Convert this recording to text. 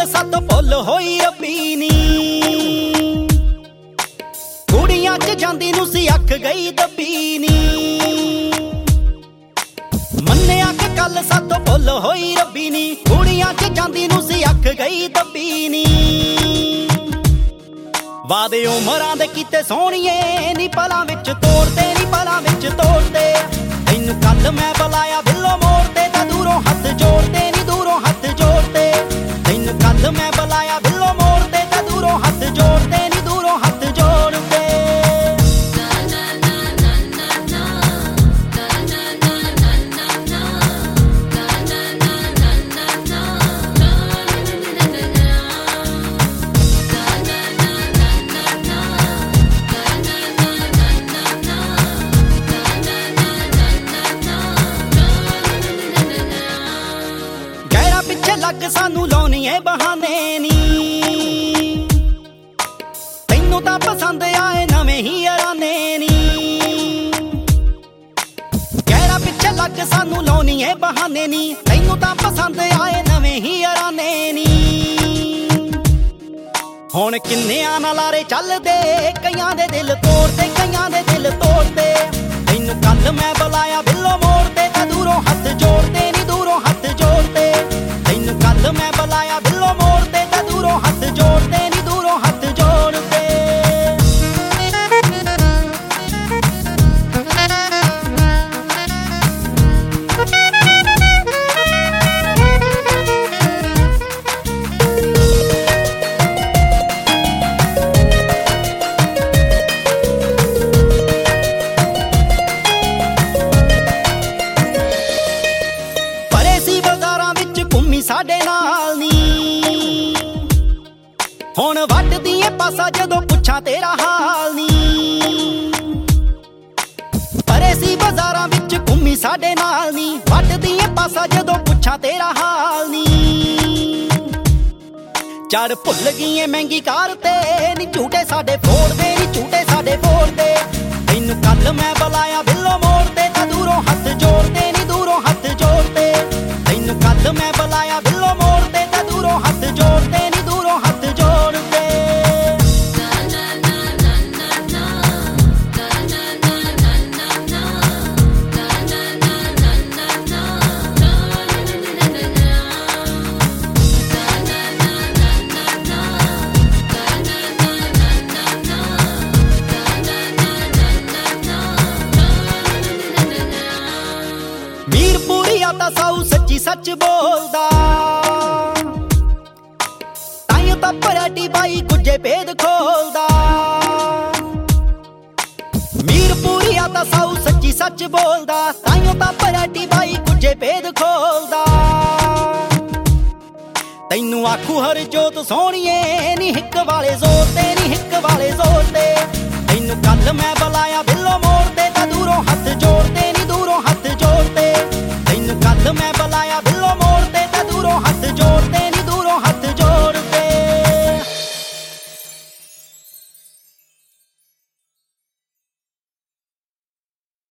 सातों भुल होई रब्बी नी कुड़ियां च जांदी नूं सी अख गई दब्बी नी मन्निया कि कल सातों भुल होई रब्बी नी कुड़ियां च जांदी नूं सी अख गई दब्बी नी वादे उमरां दे कीते सोहणीए नी पलां विच तोड़ते नी पलां विच तोड़ते तैनूं कल मैं बुलाया बिल्लो मोड़ते तां दूरों हथ जोड़ते नी दूरों हथ जोड़ते तैनूं कल मैं बुलाया बिल्लो मोड़ते तां दूरों हथ जोड़ते नी दूरों हथ जोड़ते लग सानू लाउणीए बहाने नी तैनू तां पसंद आए नवें ही याराने नी गहरा पिछे लग सानू लाउणीए बहाने नी तैनू तां पसंद आए नवें ही याराने नी हुण किन्नियां नाल लारे चलदे कईयां दे दिल तोड़ते कईयां दे दिल तोड़ते तैनू कल मैं बुलाया बिल्लो मोड़ते तां दूरों हथ जोड़ते नी दूरों हथ जोड़ते कल मैं बुलाया बिल्लो मोड़ते तां दूरों हथ जोड़ते नी दूरों हथ जोड़ते परे सी बाजारां विच घुम्मी साडे नाल नी हुण वड्डदी ऐ पासा जदों पुछां तेरा हाल नी परे सी बाजारां विच घुम्मी साडे नाल नी वड्डदी ऐ पासा जदों पुछां तेरा हाल नी चढ़ भुल गई ऐ महंगी कार ते नी झूठे साडे फोड़दे नी झूठे साडे फोड़दे तैनूं कल मैं बुलाया बिल्लो मोड़ते तां दूरों हथ जोड़ते नी दूरों हथ जोड़ते तैनूं कल मैं बुलाया बिल्लो मोड़ते तां दूरों हथ जोड़ते नी दूरों हथ जोड़ते मीरपुरिया तां साऊ सच्ची सच बोलदा ताइयों तां पराटी बाई गुज्जे भेद खोलदा मीरपुरिया तां साऊ सच्ची सच बोलदा ताइयों तां पराटी बाई गुज्जे भेद खोलदा तैनूं आखू हर जोत सोहणीए नी हिक वाले जोर ते नी हिक वाले जोर ते तैनूं कल मैं बुलाया बिल्लो